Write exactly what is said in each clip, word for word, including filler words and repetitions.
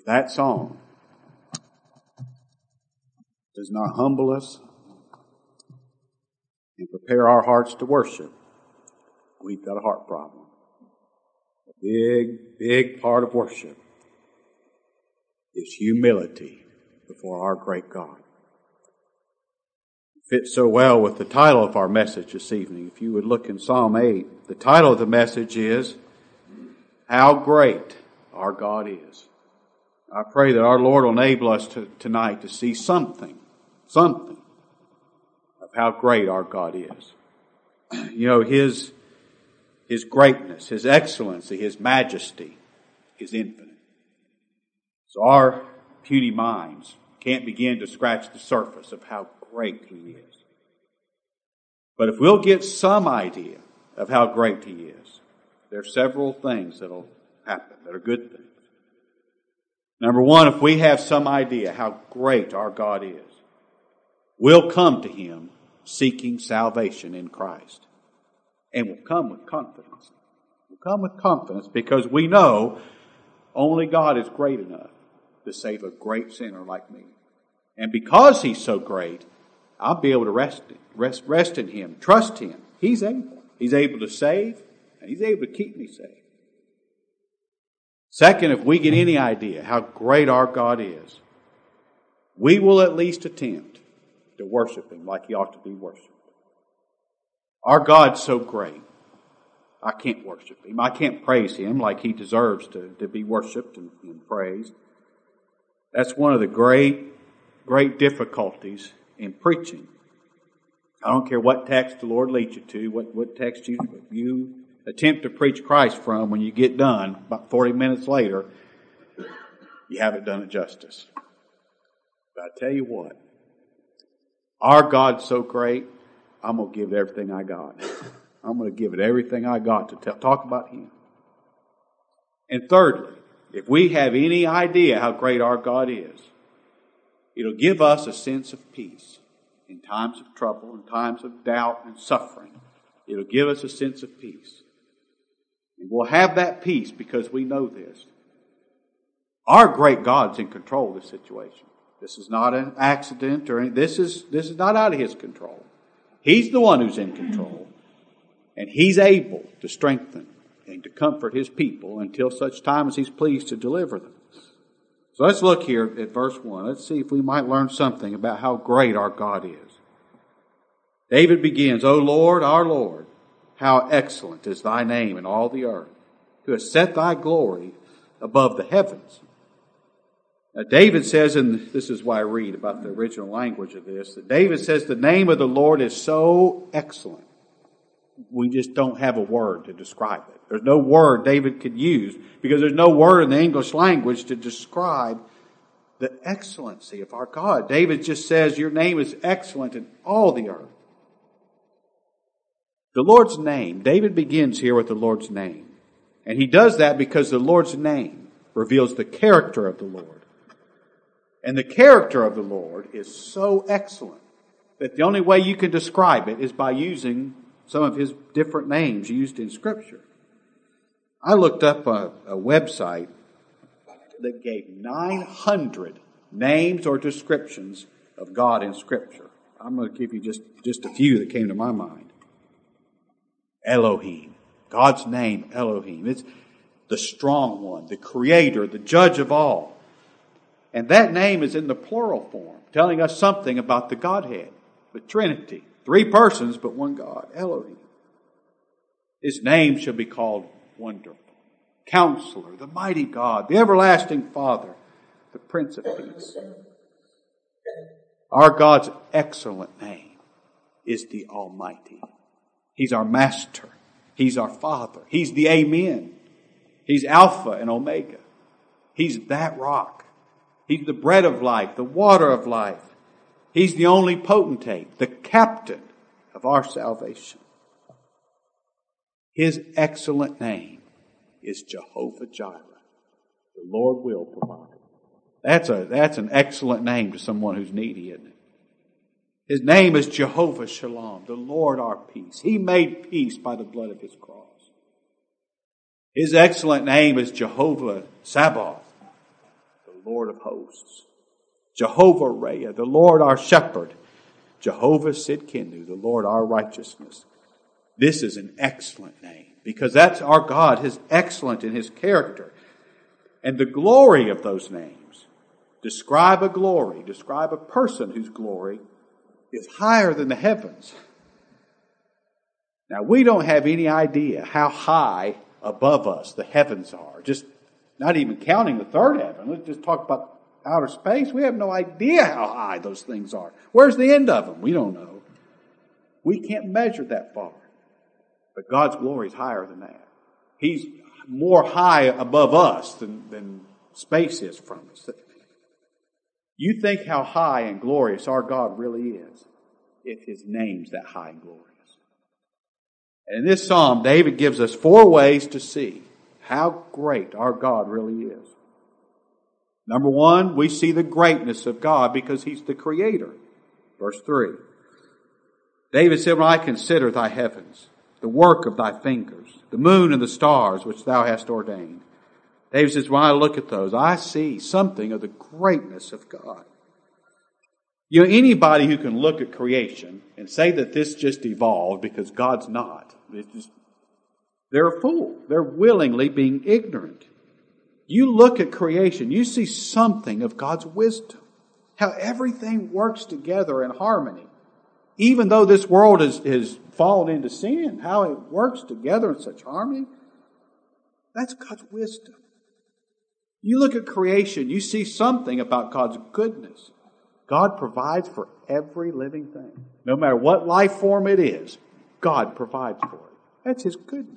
that song does not humble us and prepare our hearts to worship, we've got a heart problem. A big, big part of worship is humility before our great God. It fits so well with the title of our message this evening. If you would look in Psalm eight, the title of the message is, How Great Our God Is. I pray that our Lord will enable us to, tonight to see something, something of how great our God is. You know, His, His greatness, His excellency, His majesty is infinite. So our puny minds can't begin to scratch the surface of how great He is. But if we'll get some idea of how great He is, there are several things that will happen that are good things. Number one, if we have some idea how great our God is, we'll come to Him seeking salvation in Christ. And we'll come with confidence. We'll come with confidence because we know only God is great enough to save a great sinner like me. And because He's so great, I'll be able to rest in, rest, rest in Him, trust Him. He's able. He's able to save, and He's able to keep me safe. Second, if we get any idea how great our God is, we will at least attempt to worship Him like He ought to be worshipped. Our God's so great, I can't worship Him. I can't praise Him like He deserves to, to be worshipped and, and praised. That's one of the great, great difficulties in preaching. I don't care what text the Lord leads you to, what, what text you, you attempt to preach Christ from. When you get done, about forty minutes later, you haven't done it justice. But I tell you what, our God's so great, I'm going to give it everything I got. I'm going to give it everything I got to tell, talk about Him. And thirdly, if we have any idea how great our God is, it'll give us a sense of peace in times of trouble, in times of doubt and suffering. It'll give us a sense of peace. And we'll have that peace because we know this. Our great God's in control of this situation. This is not an accident or anything. This is, this is not out of His control. He's the one who's in control. And He's able to strengthen and to comfort His people until such time as He's pleased to deliver them. So let's look here at verse one. Let's see if we might learn something about how great our God is. David begins, O Lord, our Lord, how excellent is Thy name in all the earth, who has set Thy glory above the heavens. Now David says, and this is why I read about the original language of this, that David says the name of the Lord is so excellent. We just don't have a word to describe it. There's no word David could use because there's no word in the English language to describe the excellency of our God. David just says, your name is excellent in all the earth. The Lord's name, David begins here with the Lord's name. And he does that because the Lord's name reveals the character of the Lord. And the character of the Lord is so excellent that the only way you can describe it is by using some of His different names used in Scripture. I looked up a, a website that gave nine hundred names or descriptions of God in Scripture. I'm going to give you just, just a few that came to my mind. Elohim. God's name, Elohim. It's the strong one, the creator, the judge of all. And that name is in the plural form, telling us something about the Godhead, the Trinity. Three persons, but one God, Elohim. His name shall be called Wonderful, Counselor, the Mighty God, the Everlasting Father, the Prince of Peace. Our God's excellent name is the Almighty. He's our Master. He's our Father. He's the Amen. He's Alpha and Omega. He's that rock. He's the bread of life, the water of life. He's the only potentate, the captain of our salvation. His excellent name is Jehovah Jireh. The Lord will provide. That's a, that's an excellent name to someone who's needy, isn't it? His name is Jehovah Shalom, the Lord our peace. He made peace by the blood of His cross. His excellent name is Jehovah Sabaoth, the the Lord of hosts. Jehovah Rea, the Lord our shepherd. Jehovah Sidkenu, the Lord our righteousness. This is an excellent name because that's our God, His excellent in His character. And the glory of those names describe a glory, describe a person whose glory is higher than the heavens. Now, we don't have any idea how high above us the heavens are. Just not even counting the third heaven. Let's just talk about outer space. We have no idea how high those things are. Where's the end of them? We don't know. We can't measure that far. But God's glory is higher than that. He's more high above us than, than space is from us. You think how high and glorious our God really is if His name's that high and glorious. And in this psalm, David gives us four ways to see how great our God really is. Number one, we see the greatness of God because He's the Creator. Verse three. David said, when I consider Thy heavens, the work of Thy fingers, the moon and the stars which Thou hast ordained. David says, when I look at those, I see something of the greatness of God. You know, anybody who can look at creation and say that this just evolved because God's not, it's just, they're a fool. They're willingly being ignorant. You look at creation, you see something of God's wisdom. How everything works together in harmony. Even though this world has, has fallen into sin, how it works together in such harmony. That's God's wisdom. You look at creation, you see something about God's goodness. God provides for every living thing. No matter what life form it is, God provides for it. That's His goodness.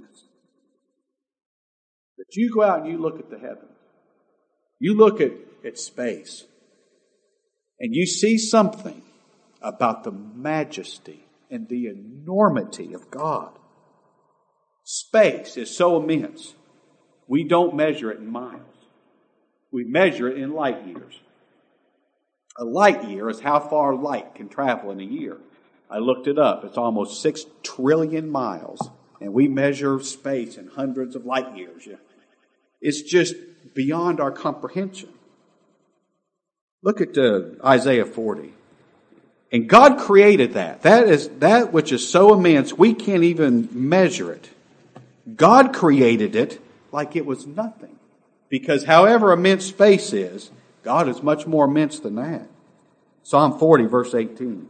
But you go out and you look at the heavens. You look at, at space. And you see something about the majesty and the enormity of God. Space is so immense, we don't measure it in miles. We measure it in light years. A light year is how far light can travel in a year. I looked it up. It's almost six trillion miles. And we measure space in hundreds of light years. It's just beyond our comprehension. Look at uh, Isaiah forty. And God created that. That is that which is so immense we can't even measure it. God created it like it was nothing. Because however immense space is, God is much more immense than that. Psalm forty, verse eighteen.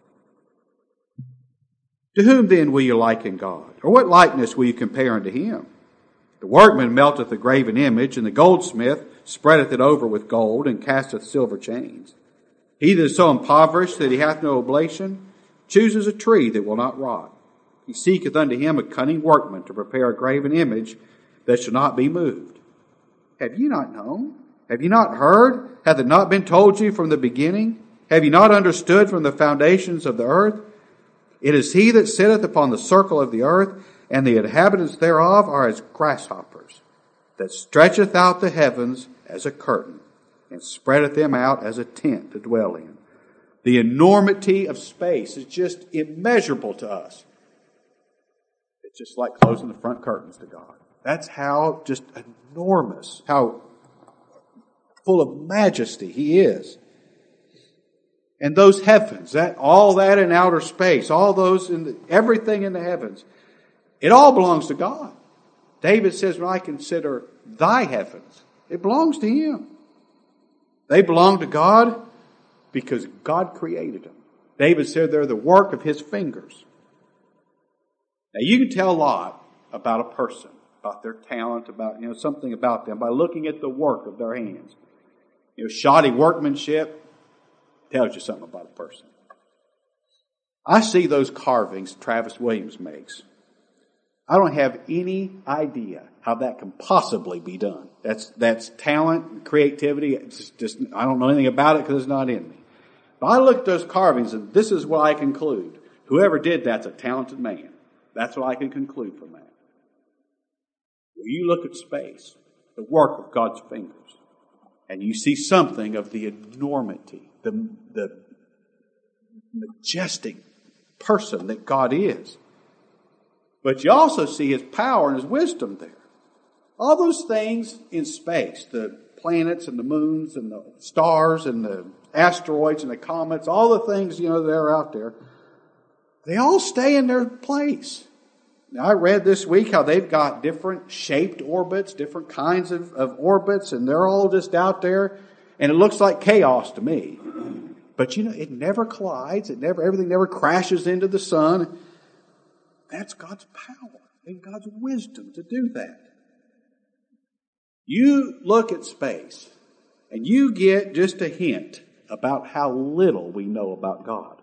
To whom then will you liken God? Or what likeness will you compare unto Him? The workman melteth the graven image, and the goldsmith spreadeth it over with gold, and casteth silver chains. He that is so impoverished that he hath no oblation, chooses a tree that will not rot. He seeketh unto him a cunning workman to prepare a graven image that shall not be moved. Have you not known? Have you not heard? Hath it not been told you from the beginning? Have you not understood from the foundations of the earth? It is He that sitteth upon the circle of the earth, and the inhabitants thereof are as grasshoppers, that stretcheth out the heavens as a curtain, and spreadeth them out as a tent to dwell in. The enormity of space is just immeasurable to us. It's just like closing the front curtains to God. That's how just enormous, how full of majesty He is. And those heavens, that all that in outer space, all those in the, everything in the heavens, it all belongs to God. David says, when I consider Thy heavens, it belongs to Him. They belong to God because God created them. David said they're the work of His fingers. Now you can tell a lot about a person, about their talent, about, you know, something about them by looking at the work of their hands. You know, shoddy workmanship tells you something about a person. I see those carvings Travis Williams makes. I don't have any idea how that can possibly be done. That's that's talent, creativity. It's just I don't know anything about it because it's not in me. But I look at those carvings and this is what I conclude. Whoever did that's a talented man. That's what I can conclude from that. When you look at space, the work of God's fingers, and you see something of the enormity, the, the majestic person that God is. But you also see His power and His wisdom there. All those things in space, the planets and the moons and the stars and the asteroids and the comets, all the things, you know, that are out there, they all stay in their place. Now, I read this week how they've got different shaped orbits, different kinds of, of orbits, and they're all just out there, and it looks like chaos to me. But you know, it never collides, it never, everything never crashes into the sun. That's God's power and God's wisdom to do that. You look at space, and you get just a hint about how little we know about God.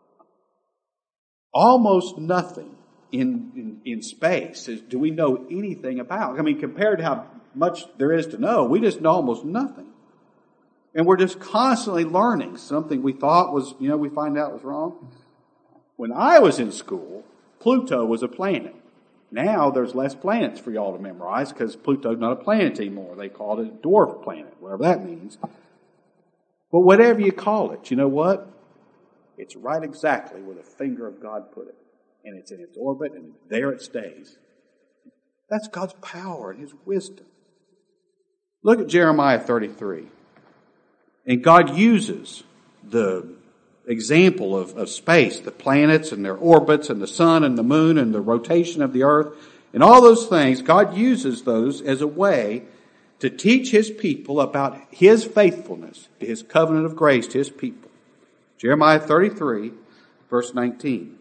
Almost nothing in, in, in space is, do we know anything about. I mean, compared to how much there is to know, we just know almost nothing. And we're just constantly learning something we thought was, you know, we find out was wrong. When I was in school, Pluto was a planet. Now there's less planets for y'all to memorize because Pluto's not a planet anymore. They called it a dwarf planet, whatever that means. But whatever you call it, you know what? It's right exactly where the finger of God put it. And it's in its orbit, and there it stays. That's God's power and His wisdom. Look at Jeremiah thirty-three. And God uses the example of, of space, the planets and their orbits and the sun and the moon and the rotation of the earth and all those things. God uses those as a way to teach His people about His faithfulness to His covenant of grace to His people. Jeremiah thirty-three, verse nineteen.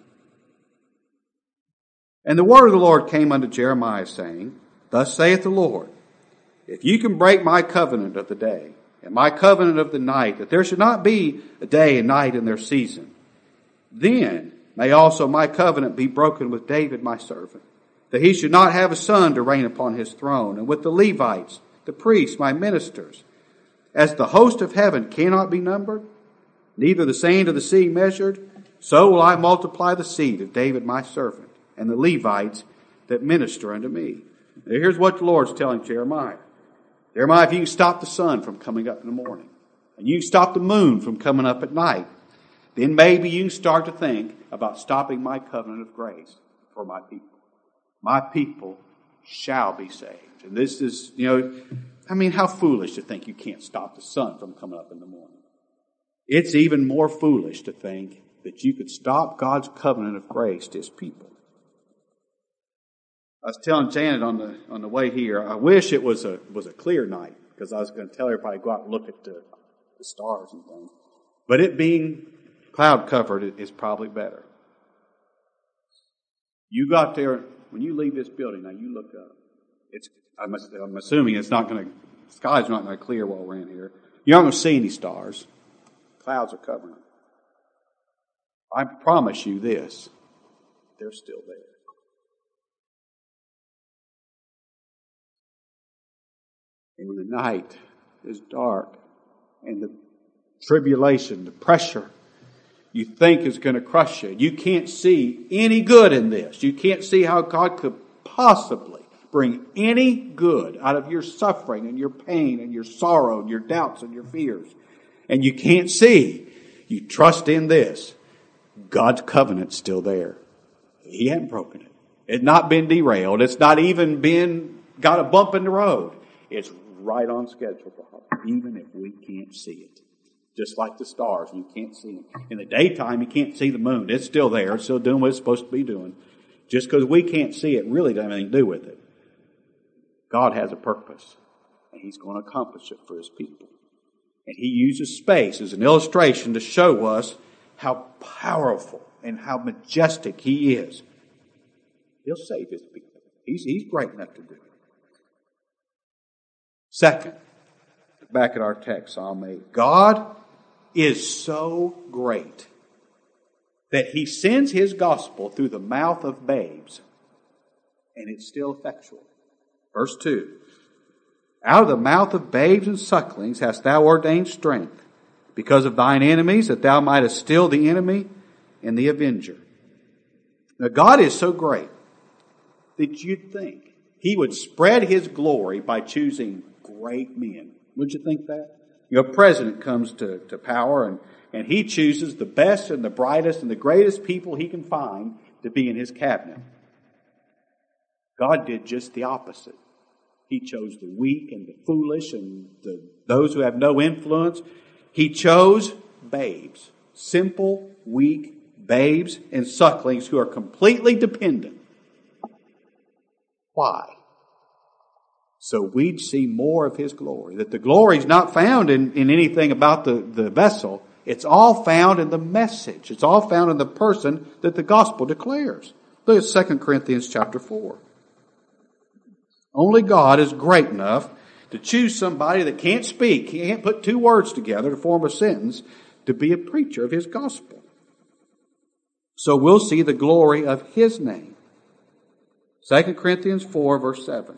And the word of the Lord came unto Jeremiah, saying, Thus saith the Lord, if you can break my covenant of the day, and my covenant of the night, that there should not be a day and night in their season, then may also my covenant be broken with David my servant, that he should not have a son to reign upon his throne, and with the Levites, the priests, my ministers. As the host of heaven cannot be numbered, neither the sand of the sea measured, so will I multiply the seed of David my servant, and the Levites that minister unto me. Now here's what the Lord's telling Jeremiah. Jeremiah, if you can stop the sun from coming up in the morning, and you can stop the moon from coming up at night, then maybe you can start to think about stopping my covenant of grace for my people. My people shall be saved. And this is, you know, I mean, how foolish to think you can't stop the sun from coming up in the morning. It's even more foolish to think that you could stop God's covenant of grace to His people. I was telling Janet on the on the way here, I wish it was a was a clear night, because I was going to tell everybody to go out and look at the, the stars and things. But it being cloud covered is probably better. You got there, when you leave this building, now you look up. It's I'm, I'm assuming it's not going to, the sky's not going to clear while we're in here. You're not going to see any stars. Clouds are covering them. I promise you this, they're still there. And when the night is dark and the tribulation, the pressure you think is going to crush you, you can't see any good in this. You can't see how God could possibly bring any good out of your suffering and your pain and your sorrow and your doubts and your fears. And you can't see. You trust in this. God's covenant's still there. He hasn't broken it. It's not been derailed. It's not even been got a bump in the road. It's right on schedule, even if we can't see it. Just like the stars, you can't see them. In the daytime, you can't see the moon. It's still there. It's still doing what it's supposed to be doing. Just because we can't see it really doesn't have anything to do with it. God has a purpose, and He's going to accomplish it for His people. And He uses space as an illustration to show us how powerful and how majestic He is. He'll save His people. He's, he's great enough to do it. Second, back at our text, Psalm eight. God is so great that He sends His gospel through the mouth of babes, and it's still effectual. Verse two. Out of the mouth of babes and sucklings hast thou ordained strength, because of thine enemies, that thou mightest still the enemy and the avenger. Now God is so great that you'd think He would spread His glory by choosing great men. Wouldn't you think that? You know, a president comes to, to power and, and he chooses the best and the brightest and the greatest people he can find to be in his cabinet. God did just the opposite. He chose the weak and the foolish and the, those who have no influence. He chose babes, simple, weak babes and sucklings who are completely dependent. Why? So we'd see more of His glory. That the glory is not found in, in anything about the, the vessel. It's all found in the message. It's all found in the person that the gospel declares. Look at Second Corinthians chapter four. Only God is great enough to choose somebody that can't speak, he can't put two words together to form a sentence, to be a preacher of His gospel. So we'll see the glory of His name. Second Corinthians four, verse seven.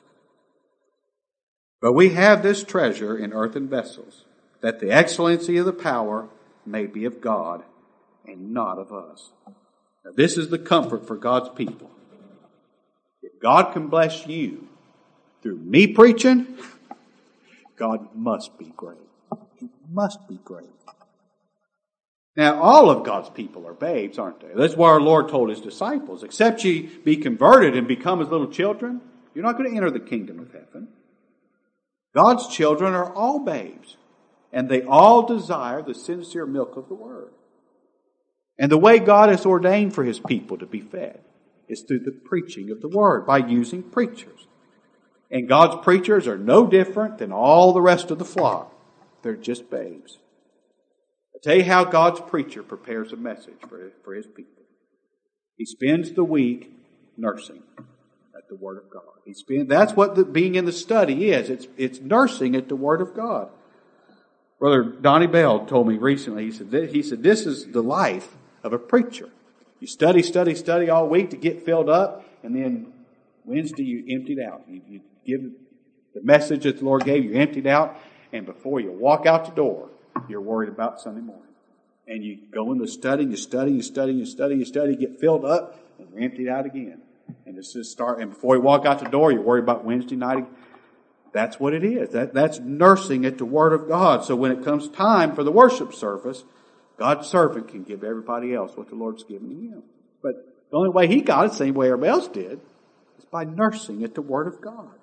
But we have this treasure in earthen vessels, that the excellency of the power may be of God and not of us. Now, this is the comfort for God's people. If God can bless you through me preaching, God must be great. He must be great. Now, all of God's people are babes, aren't they? That's why our Lord told His disciples, except ye be converted and become as little children, you're not going to enter the kingdom of heaven. God's children are all babes, and they all desire the sincere milk of the Word. And the way God has ordained for His people to be fed is through the preaching of the Word, by using preachers. And God's preachers are no different than all the rest of the flock. They're just babes. I'll tell you how God's preacher prepares a message for, for His people. He spends the week nursing at the Word of God. He spends, that's what the, being in the study is. It's, it's nursing at the Word of God. Brother Donnie Bell told me recently, he said, he said, this is the life of a preacher. You study, study, study all week to get filled up, and then Wednesday you emptied out. You, you give the message that the Lord gave you, emptied out, and before you walk out the door, you're worried about Sunday morning. And you go into study, you study, you study, you study, you study, get filled up, and you're emptied out again. And it's just start, and before you walk out the door, you're worried about Wednesday night. That's what it is. That, that's nursing at the Word of God. So when it comes time for the worship service, God's servant can give everybody else what the Lord's given to him. But the only way he got it, the same way everybody else did, is by nursing at the Word of God.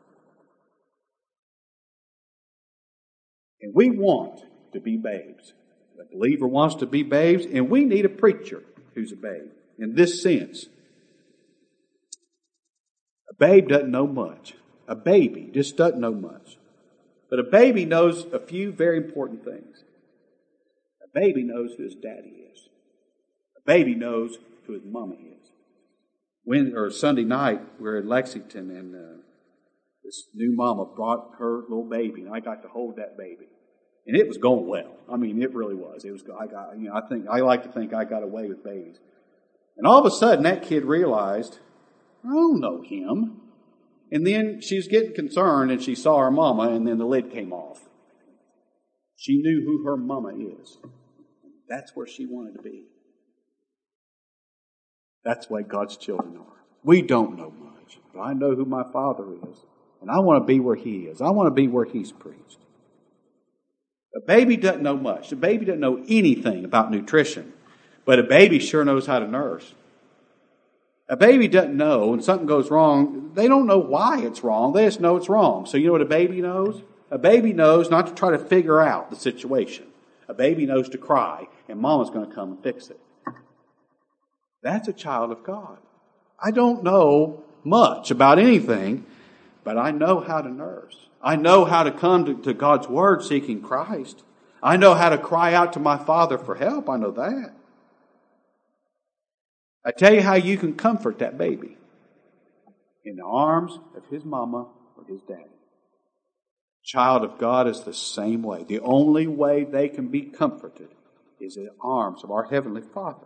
And we want to be babes. The believer wants to be babes, and we need a preacher who's a babe. In this sense, a babe doesn't know much. A baby just doesn't know much. But a baby knows a few very important things. A baby knows who his daddy is. A baby knows who his mama is. When, or Sunday night, we were in Lexington, and uh, this new mama brought her little baby, and I got to hold that baby. And it was going well. I mean, it really was. It was. I got. You know, I think I like to think I got away with babies. And all of a sudden, that kid realized, I don't know him. And then she was getting concerned, and she saw her mama, and then the lid came off. She knew who her mama is. That's where she wanted to be. That's the way God's children are. We don't know much, but I know who my Father is, and I want to be where He is. I want to be where He's preached. A baby doesn't know much. A baby doesn't know anything about nutrition, but a baby sure knows how to nurse. A baby doesn't know when something goes wrong. They don't know why it's wrong. They just know it's wrong. So you know what a baby knows? A baby knows not to try to figure out the situation. A baby knows to cry, and mama's going to come and fix it. That's a child of God. I don't know much about anything, but I know how to nurse. I know how to come to, to God's Word seeking Christ. I know how to cry out to my Father for help. I know that. I tell you how you can comfort that baby. In the arms of his mama or his daddy. Child of God is the same way. The only way they can be comforted is in the arms of our Heavenly Father.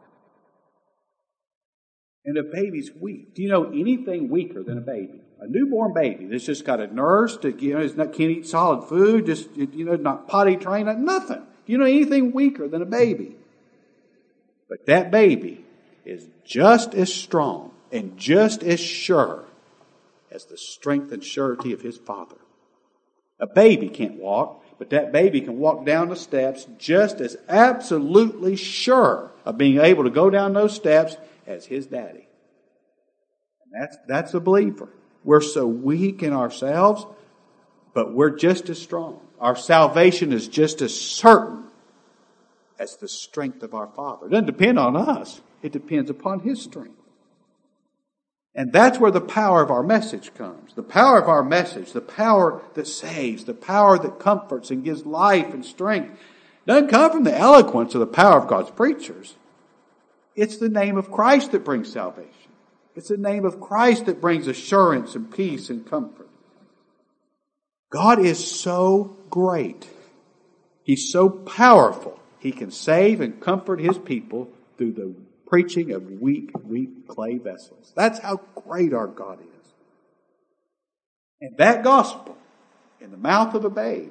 And a baby's weak. Do you know anything weaker than a baby? A newborn baby that's just got a nurse, that, you know, is not, can't eat solid food, just, you know, not potty trained, nothing. Do you know anything weaker than a baby? But that baby is just as strong and just as sure as the strength and surety of his father. A baby can't walk, but that baby can walk down the steps just as absolutely sure of being able to go down those steps as his daddy. And that's, that's a believer. We're so weak in ourselves, but we're just as strong. Our salvation is just as certain as the strength of our Father. It doesn't depend on us. It depends upon His strength. And that's where the power of our message comes. The power of our message, the power that saves, the power that comforts and gives life and strength, doesn't come from the eloquence or the power of God's preachers. It's the name of Christ that brings salvation. It's the name of Christ that brings assurance and peace and comfort. God is so great. He's so powerful. He can save and comfort His people through the preaching of weak, weak clay vessels. That's how great our God is. And that gospel, in the mouth of a babe,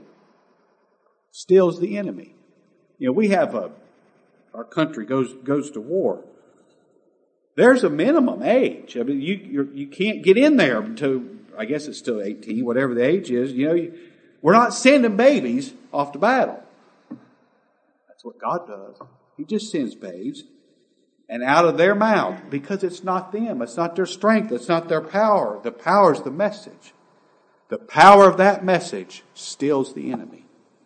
stills the enemy. You know, we have a, our country goes goes to war. There's a minimum age. I mean, you you're, you can't get in there until, I guess it's still eighteen, whatever the age is. You know, you, we're not sending babies off to battle. That's what God does. He just sends babes. And out of their mouth, because it's not them, it's not their strength, it's not their power. The power is the message. The power of that message stills the enemy.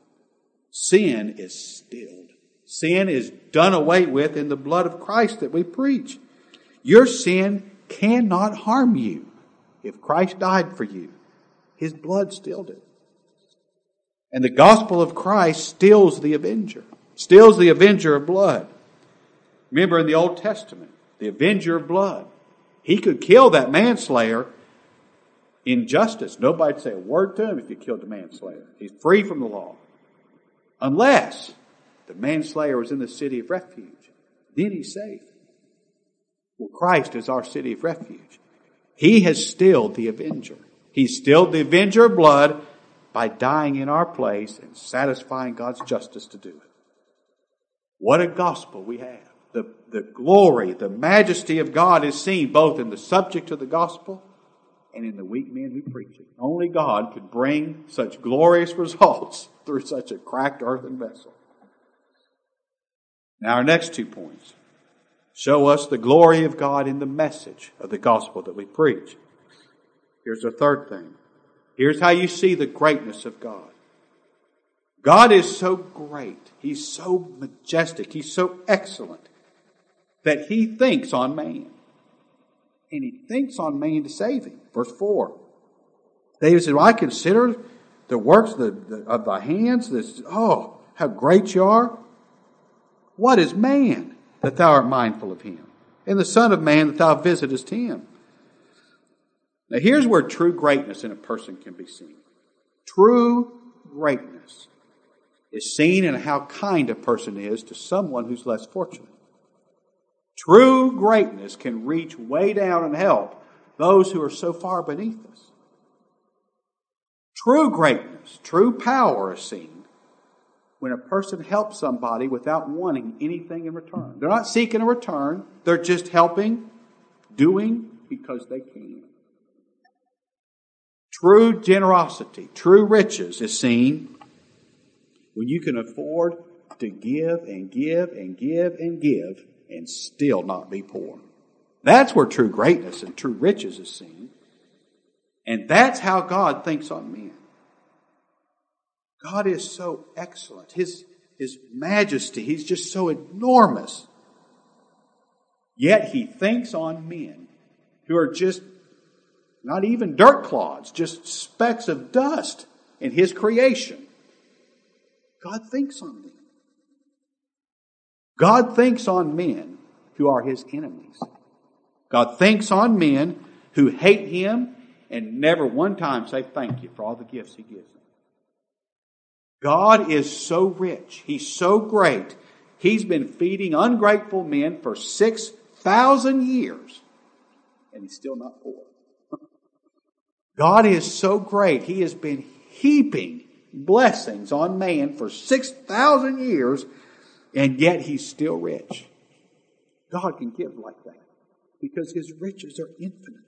Sin is stilled. Sin is done away with in the blood of Christ that we preach. Your sin cannot harm you. If Christ died for you, His blood stilled it. And the gospel of Christ stills the avenger. Stills the avenger of blood. Remember in the Old Testament, the avenger of blood. He could kill that manslayer in justice. Nobody'd say a word to him if he killed the manslayer. He's free from the law. Unless the manslayer was in the city of refuge. Then he's safe. Well, Christ is our city of refuge. He has stilled the avenger. He stilled the avenger of blood by dying in our place and satisfying God's justice to do it. What a gospel we have. The, the glory, the majesty of God is seen both in the subject of the gospel and in the weak men who preach it. Only God could bring such glorious results through such a cracked earthen vessel. Now our next two points show us the glory of God in the message of the gospel that we preach. Here's our third thing. Here's how you see the greatness of God. God is so great. He's so majestic. He's so excellent that He thinks on man. And He thinks on man to save him. Verse four. David said, well, I consider the works of the, the, of thy hands. This, oh, how great you are. What is man that thou art mindful of him? And the son of man that thou visitest him? Now here's where true greatness in a person can be seen. True greatness is seen in how kind a person is to someone who's less fortunate. True greatness can reach way down and help those who are so far beneath us. True greatness, true power is seen when a person helps somebody without wanting anything in return. They're not seeking a return. They're just helping, doing because they can. True generosity, true riches is seen when you can afford to give and give and give and give and still not be poor. That's where true greatness and true riches is seen. And that's how God thinks on men. God is so excellent. His, His majesty, He's just so enormous. Yet He thinks on men who are just not even dirt clods, just specks of dust in His creation. God thinks on them. God thinks on men who are His enemies. God thinks on men who hate Him and never one time say thank you for all the gifts He gives them. God is so rich. He's so great. He's been feeding ungrateful men for six thousand years and He's still not poor. God is so great. He has been heaping blessings on man for six thousand years, and yet He's still rich. God can give like that because His riches are infinite.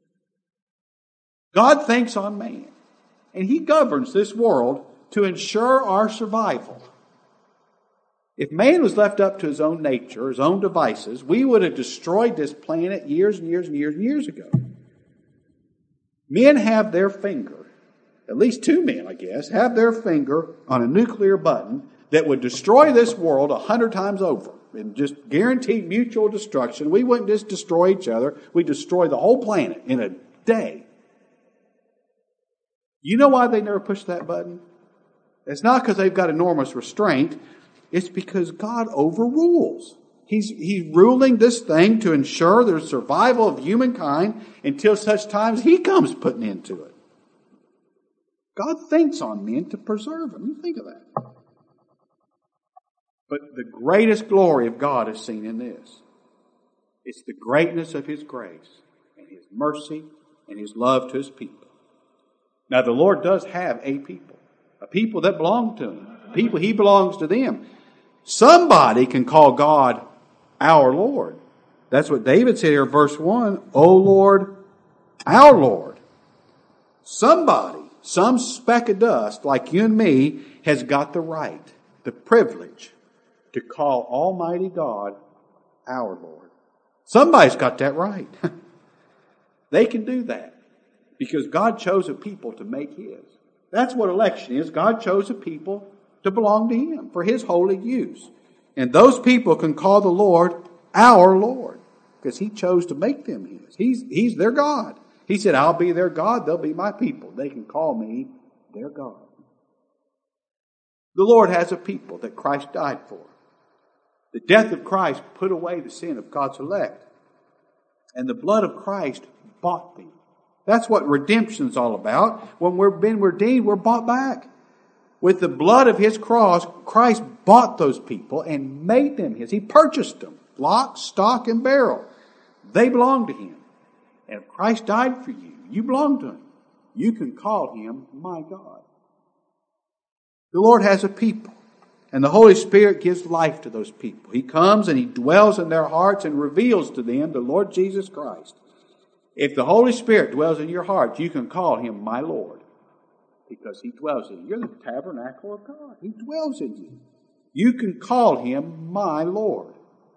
God thinks on man, and He governs this world to ensure our survival. If man was left up to his own nature, his own devices, we would have destroyed this planet years and years and years and years ago. Men have their finger, at least two men, I guess, have their finger on a nuclear button that would destroy this world a hundred times over and just guarantee mutual destruction. We wouldn't just destroy each other. We'd destroy the whole planet in a day. You know why they never push that button? It's not because they've got enormous restraint. It's because God overrules. He's, he's ruling this thing to ensure the survival of humankind until such times He comes putting into it. God thinks on men to preserve them. You think of that. But the greatest glory of God is seen in this. It's the greatness of His grace and His mercy and His love to His people. Now the Lord does have a people. A people that belong to Him. People He belongs to them. Somebody can call God our Lord. That's what David said here in verse one. O Lord, our Lord. Somebody, some speck of dust like you and me has got the right, the privilege to call Almighty God our Lord. Somebody's got that right. They can do that because God chose a people to make His. That's what election is. God chose a people to belong to Him for His holy use. And those people can call the Lord our Lord because He chose to make them His. He's, he's their God. He said, I'll be their God. They'll be my people. They can call me their God. The Lord has a people that Christ died for. The death of Christ put away the sin of God's elect. And the blood of Christ bought them. That's what redemption's all about. When we're been redeemed, we're bought back. With the blood of His cross, Christ bought those people and made them His. He purchased them. Lock, stock, and barrel. They belong to Him. And if Christ died for you, you belong to Him. You can call Him my God. The Lord has a people. And the Holy Spirit gives life to those people. He comes and He dwells in their hearts and reveals to them the Lord Jesus Christ. If the Holy Spirit dwells in your heart, you can call Him my Lord. Because He dwells in you. You're the tabernacle of God. He dwells in you. You can call Him my Lord.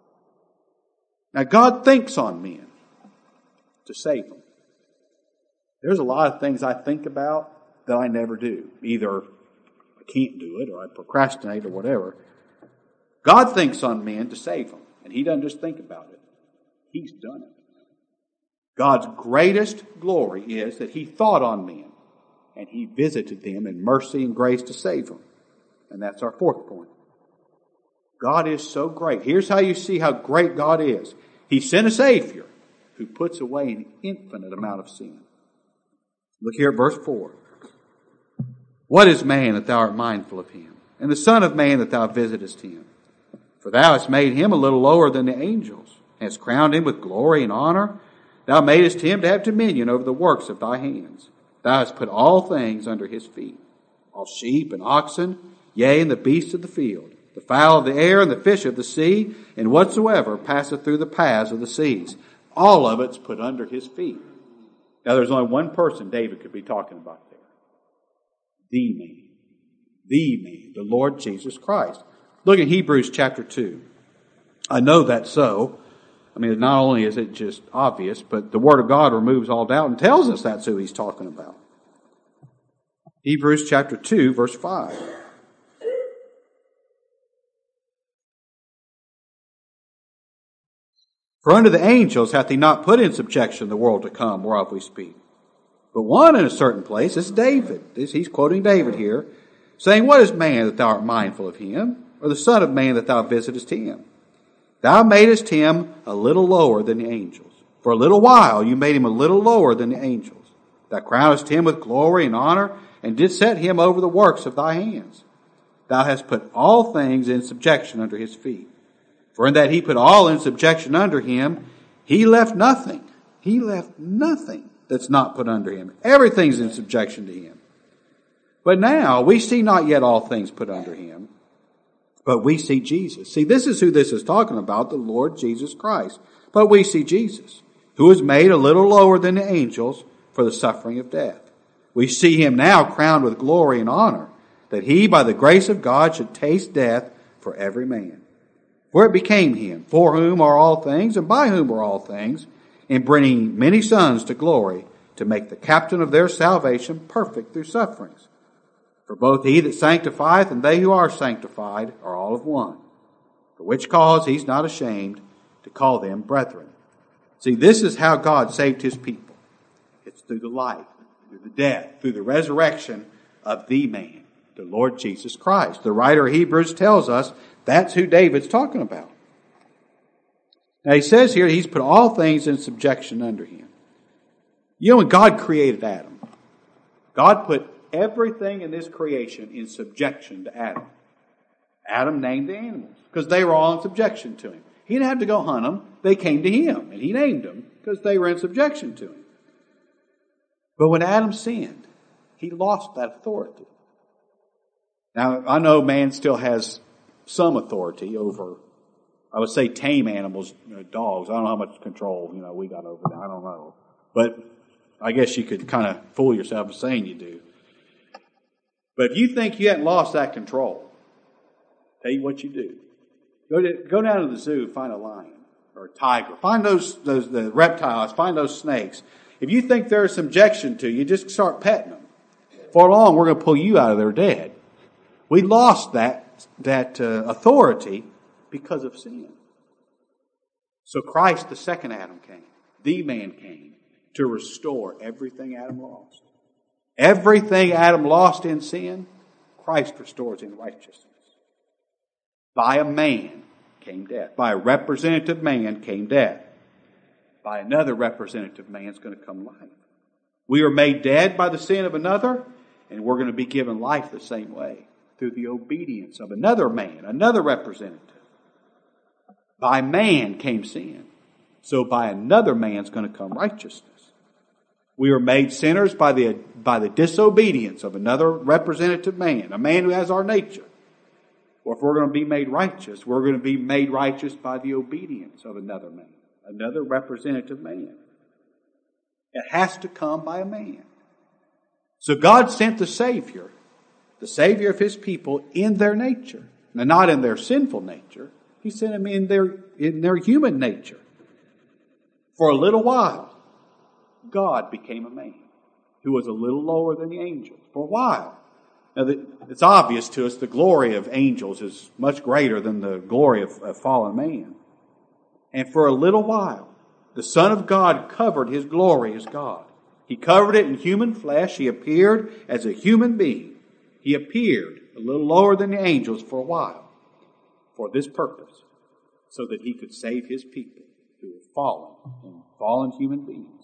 Now God thinks on men to save them. There's a lot of things I think about that I never do. Either I can't do it or I procrastinate or whatever. God thinks on men to save them. And He doesn't just think about it. He's done it. God's greatest glory is that He thought on men. And He visited them in mercy and grace to save them. And that's our fourth point. God is so great. Here's how you see how great God is. He sent a Savior who puts away an infinite amount of sin. Look here at verse four. What is man that thou art mindful of him? And the Son of Man that thou visitest him? For thou hast made him a little lower than the angels, and hast crowned him with glory and honor. Thou madest him to have dominion over the works of thy hands. Thou hast put all things under his feet, all sheep and oxen, yea, and the beasts of the field, the fowl of the air and the fish of the sea, and whatsoever passeth through the paths of the seas. All of it's put under his feet. Now there's only one person David could be talking about there. The man. The man. The Lord Jesus Christ. Look at Hebrews chapter two. I know that's so. I mean, not only is it just obvious, but the Word of God removes all doubt and tells us that's who he's talking about. Hebrews chapter two, verse five. For unto the angels hath he not put in subjection the world to come, whereof we speak. But one in a certain place is David. This, he's quoting David here, saying, What is man that thou art mindful of him? Or the son of man that thou visitest him? Thou madest him a little lower than the angels. For a little while you made him a little lower than the angels. Thou crownest him with glory and honor, and didst set him over the works of thy hands. Thou hast put all things in subjection under his feet. For in that he put all in subjection under him, he left nothing. He left nothing that's not put under him. Everything's in subjection to him. But now we see not yet all things put under him, but we see Jesus. See, this is who this is talking about, the Lord Jesus Christ. But we see Jesus, who is made a little lower than the angels for the suffering of death. We see him now crowned with glory and honor, that he, by the grace of God, should taste death for every man. For it became him, for whom are all things, and by whom are all things, in bringing many sons to glory, to make the captain of their salvation perfect through sufferings. For both he that sanctifieth and they who are sanctified are all of one. For which cause he's not ashamed to call them brethren. See, this is how God saved his people. It's through the life, through the death, through the resurrection of the man, the Lord Jesus Christ. The writer of Hebrews tells us that's who David's talking about. Now he says here he's put all things in subjection under him. You know, when God created Adam, God put everything in this creation in subjection to Adam. Adam named the animals because they were all in subjection to him. He didn't have to go hunt them. They came to him and he named them because they were in subjection to him. But when Adam sinned, he lost that authority. Now, I know man still has some authority over, I would say, tame animals, you know, dogs. I don't know how much control, you know, we got over that. I don't know. But I guess you could kind of fool yourself in saying you do. But if you think you haven't lost that control, tell you what you do. Go to, go down to the zoo, find a lion or a tiger. Find those, those the reptiles, find those snakes. If you think they're a subjection to you, just start petting them. For long, we're going to pull you out of there dead. We lost that, that uh, authority because of sin. So Christ, the second Adam, came. The man came to restore everything Adam lost. Everything Adam lost in sin, Christ restores in righteousness. By a man came death. By a representative man came death. By another representative man is going to come life. We are made dead by the sin of another, and we're going to be given life the same way through the obedience of another man, another representative. By man came sin. So by another man is going to come righteousness. We are made sinners by the, by the disobedience of another representative man, a man who has our nature. Or if we're going to be made righteous, we're going to be made righteous by the obedience of another man, another representative man. It has to come by a man. So God sent the Savior, the Savior of His people, in their nature. Now, not in their sinful nature. He sent Him in their, in their human nature. For a little while, God became a man who was a little lower than the angels. For a while. Now, it's obvious to us the glory of angels is much greater than the glory of, of fallen man. And for a little while, the Son of God covered His glory as God. He covered it in human flesh. He appeared as a human being. He appeared a little lower than the angels for a while for this purpose, so that He could save His people who were fallen and fallen human beings.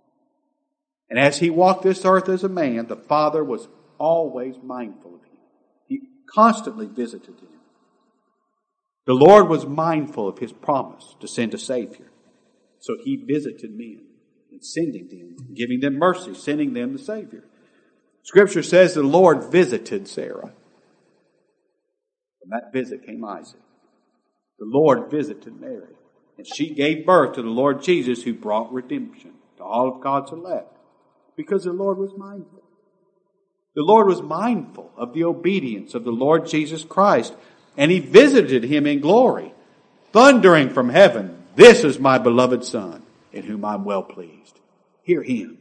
And as He walked this earth as a man, the Father was always mindful of Him. He constantly visited Him. The Lord was mindful of His promise to send a Savior. So He visited men and sending them, giving them mercy, sending them the Savior. Scripture says the Lord visited Sarah. From that visit came Isaac. The Lord visited Mary. And she gave birth to the Lord Jesus, who brought redemption to all of God's elect. Because the Lord was mindful. The Lord was mindful of the obedience of the Lord Jesus Christ. And He visited him in glory, thundering from heaven, "This is my beloved Son, in whom I'm well pleased. Hear Him."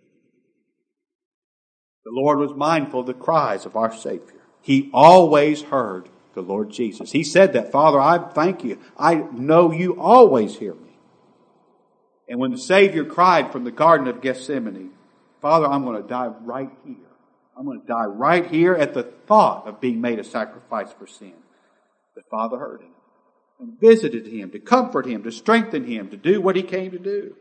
The Lord was mindful of the cries of our Savior. He always heard the Lord Jesus. He said that, "Father, I thank you. I know you always hear me." And when the Savior cried from the Garden of Gethsemane, "Father, I'm going to die right here. I'm going to die right here," at the thought of being made a sacrifice for sin, the Father heard him and visited him to comfort him, to strengthen him, to do what He came to do.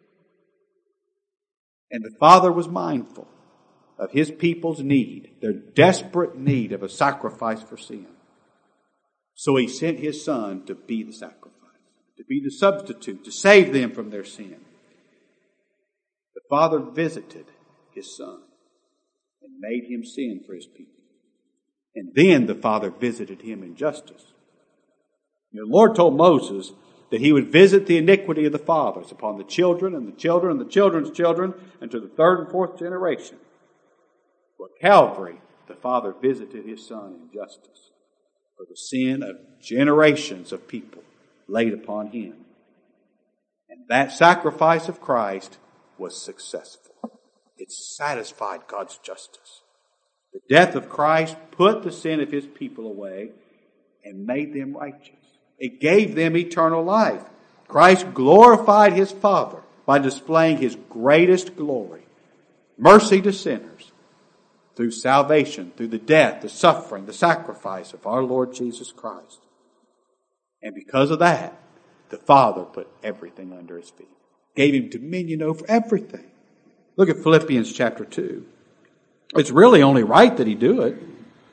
And the Father was mindful of His people's need, their desperate need of a sacrifice for sin. So He sent His Son to be the sacrifice, to be the substitute, to save them from their sin. The Father visited His Son and made Him sin for His people. And then the Father visited Him in justice. You know, the Lord told Moses that He would visit the iniquity of the fathers upon the children and the children and the children's children and to the third and fourth generation. But at Calvary, the Father visited His Son in justice for the sin of generations of people laid upon Him. And that sacrifice of Christ was successful. It satisfied God's justice. The death of Christ put the sin of His people away and made them righteous. It gave them eternal life. Christ glorified His Father by displaying His greatest glory, mercy to sinners, through salvation, through the death, the suffering, the sacrifice of our Lord Jesus Christ. And because of that, the Father put everything under His feet. Gave Him dominion over everything. Look at Philippians chapter two. It's really only right that He do it.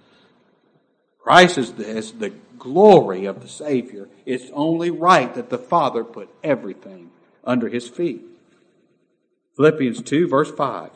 Christ is the, is the glory of the Savior. It's only right that the Father put everything under His feet. Philippians two verse five.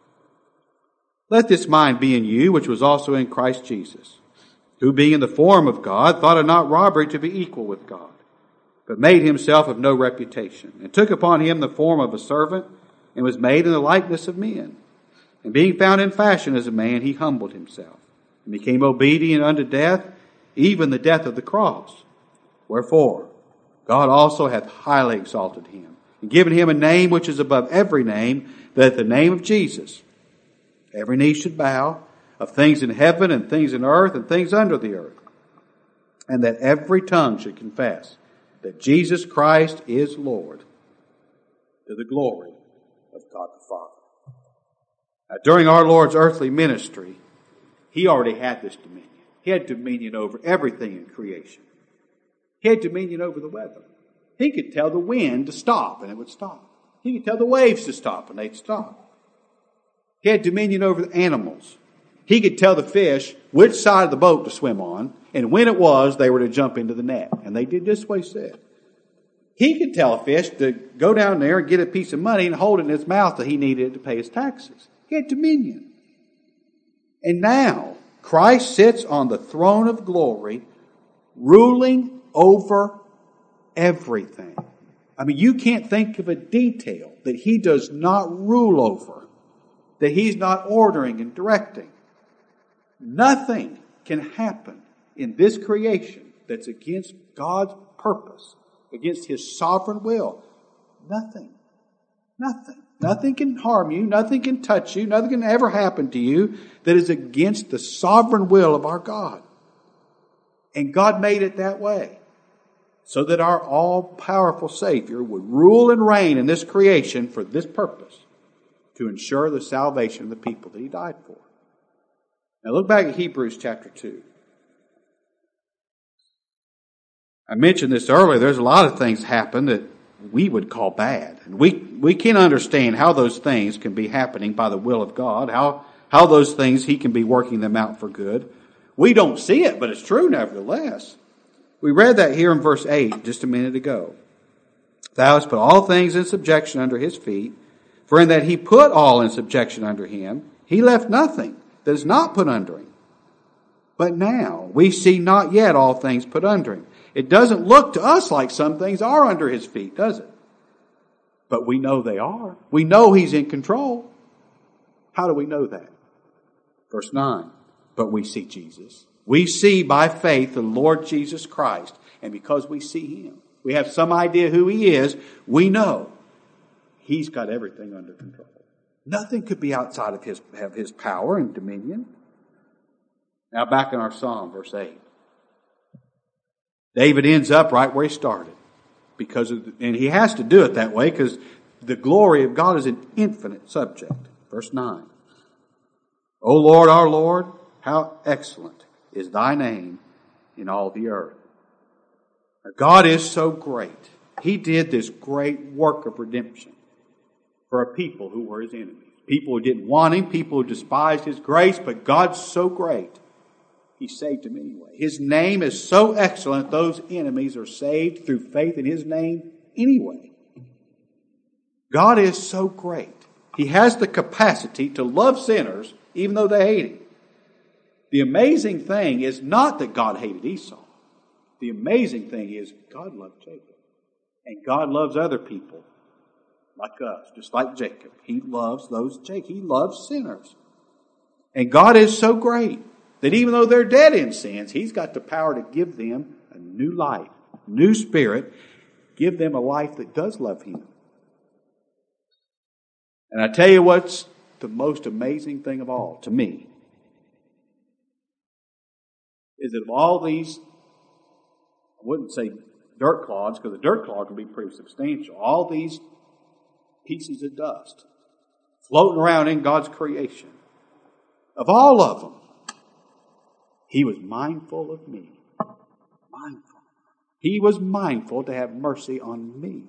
Let this mind be in you, which was also in Christ Jesus, who being in the form of God, thought it not robbery to be equal with God, but made Himself of no reputation, and took upon Him the form of a servant, and was made in the likeness of men. And being found in fashion as a man, He humbled Himself, and became obedient unto death, even the death of the cross. Wherefore, God also hath highly exalted Him, and given Him a name which is above every name, that at the name of Jesus every knee should bow, of things in heaven and things in earth and things under the earth, and that every tongue should confess that Jesus Christ is Lord, to the glory of God the Father. Now, during our Lord's earthly ministry, He already had this dominion. He had dominion over everything in creation. He had dominion over the weather. He could tell the wind to stop and it would stop. He could tell the waves to stop and they'd stop. He had dominion over the animals. He could tell the fish which side of the boat to swim on, and when it was, they were to jump into the net. And they did just what He said. He could tell a fish to go down there and get a piece of money and hold it in his mouth that he needed to pay his taxes. He had dominion. And now, Christ sits on the throne of glory, ruling over everything. I mean, you can't think of a detail that He does not rule over, that He's not ordering and directing. Nothing can happen in this creation that's against God's purpose, against His sovereign will. Nothing. Nothing. Nothing can harm you. Nothing can touch you. Nothing can ever happen to you that is against the sovereign will of our God. And God made it that way, so that our all-powerful Savior would rule and reign in this creation for this purpose, to ensure the salvation of the people that He died for. Now look back at Hebrews chapter two. I mentioned this earlier. There's a lot of things happen that we would call bad. And we, we can't understand how those things can be happening by the will of God, how, how those things He can be working them out for good. We don't see it, but it's true nevertheless. We read that here in verse eight just a minute ago. Thou hast put all things in subjection under His feet, for in that He put all in subjection under Him, He left nothing that is not put under Him. But now we see not yet all things put under Him. It doesn't look to us like some things are under His feet, does it? But we know they are. We know He's in control. How do we know that? Verse nine. But we see Jesus. We see by faith the Lord Jesus Christ. And because we see Him, we have some idea who He is. We know He's got everything under control. Nothing could be outside of His, of his power and dominion. Now back in our Psalm, verse eight. David ends up right where he started. Because of, and he has to do it that way because the glory of God is an infinite subject. Verse nine. O Lord, our Lord, how excellent is Thy name in all the earth. Now, God is so great. He did this great work of redemption for a people who were His enemies. People who didn't want Him, people who despised His grace, but God's so great, He saved them anyway. His name is so excellent, those enemies are saved through faith in His name anyway. God is so great. He has the capacity to love sinners even though they hate Him. The amazing thing is not that God hated Esau. The amazing thing is God loved Jacob. And God loves other people like us, just like Jacob. He loves those Jacob. He loves sinners. And God is so great that even though they're dead in sins, He's got the power to give them a new life, new spirit, give them a life that does love Him. And I tell you what's the most amazing thing of all to me. Is that of all these, I wouldn't say dirt clods, because the dirt clod can be pretty substantial. All these pieces of dust floating around in God's creation. Of all of them, He was mindful of me. Mindful. He was mindful to have mercy on me.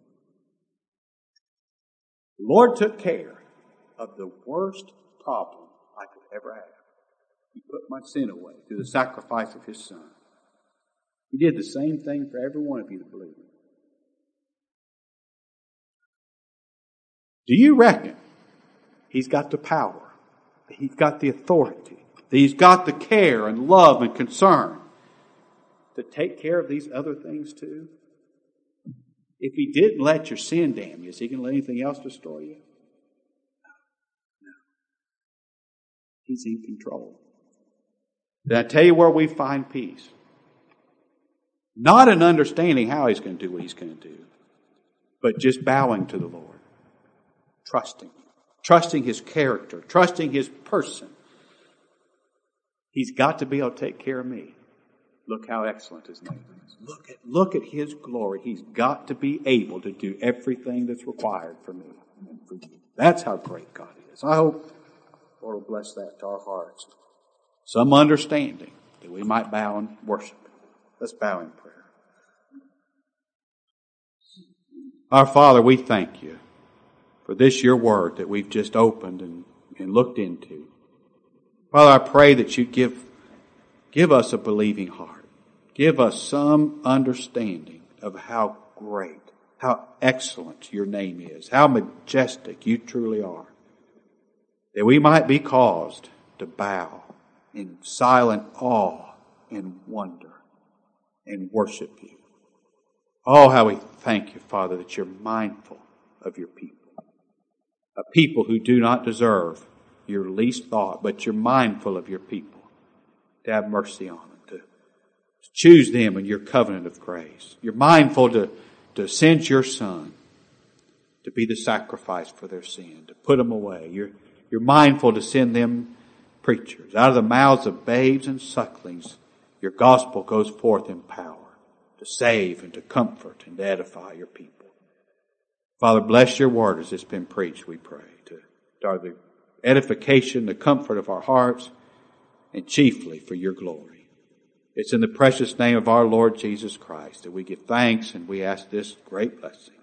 The Lord took care of the worst problem I could ever have. He put my sin away through the sacrifice of His Son. He did the same thing for every one of you that believe. Do you reckon He's got the power, He's got the authority, that He's got the care and love and concern to take care of these other things too? If He didn't let your sin damn you, is He going to let anything else destroy you? No. He's in control. Did I tell you where we find peace? Not in understanding how He's going to do what He's going to do, but just bowing to the Lord. Trusting. Trusting His character. Trusting His person. He's got to be able to take care of me. Look how excellent His name is. Look at, look at His glory. He's got to be able to do everything that's required for me and for you. That's how great God is. I hope the Lord will bless that to our hearts. Some understanding that we might bow and worship Him. Let's bow in prayer. Our Father, we thank You for this Your word that we've just opened and, and looked into. Father, I pray that You'd give, give us a believing heart. Give us some understanding of how great, how excellent Your name is, how majestic You truly are. That we might be caused to bow in silent awe and wonder and worship You. Oh, how we thank You, Father, that You're mindful of Your people. A people who do not deserve Your least thought, but You're mindful of Your people. To have mercy on them. To choose them in Your covenant of grace. You're mindful to, to send Your Son to be the sacrifice for their sin, to put them away. You're, you're mindful to send them preachers. Out of the mouths of babes and sucklings, Your gospel goes forth in power to save and to comfort and to edify Your people. Father, bless Your word as it's been preached, we pray, to, to the edification, the comfort of our hearts, and chiefly for Your glory. It's in the precious name of our Lord Jesus Christ that we give thanks and we ask this great blessing.